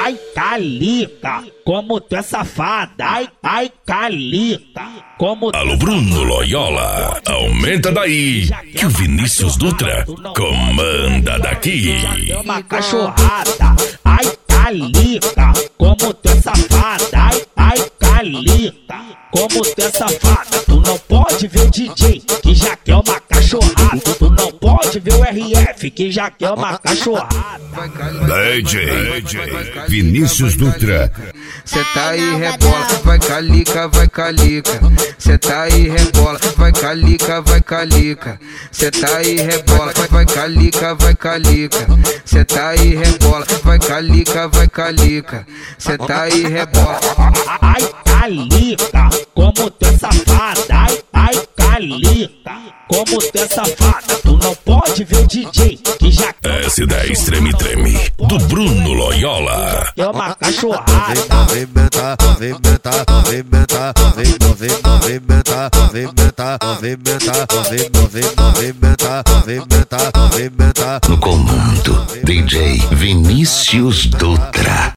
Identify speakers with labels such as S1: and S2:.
S1: Ai, Calica, como tu é safada. Ai, Calica, como tu
S2: Alô, Bruno Loyola, aumenta daí, que o Vinícius Dutra comanda daqui.
S1: é uma cachorrada. Ai, Calica, como tu é safada. Ai, Calica, como tu é safada. Tu não pode ver o DJ, que já quer uma cachorrada. Tu não pode ver o RF, que já quer uma cachorrada.
S2: DJ Vinícius Dutra.
S3: Cê tá aí, rebola, vai calica, vai calica. Cê tá aí, rebola, vai calica, vai calica. Cê tá aí, rebola, vai calica, vai calica. Cê tá aí, rebola, vai calica, vai calica. Cê tá aí, rebola.
S1: Ai, Calica, como tu é safada. Ai, Calica, como tu é safada. Tu não pode ver o DJ, que já quer
S2: S10 Treme Treme, do Bruno Loyola.
S1: uma cachorrada.
S4: Movimenta, movimenta, movimenta, movimenta, movimenta, movimenta, movimenta, movimenta, movimenta.
S5: No comando, DJ Vinícius Dutra.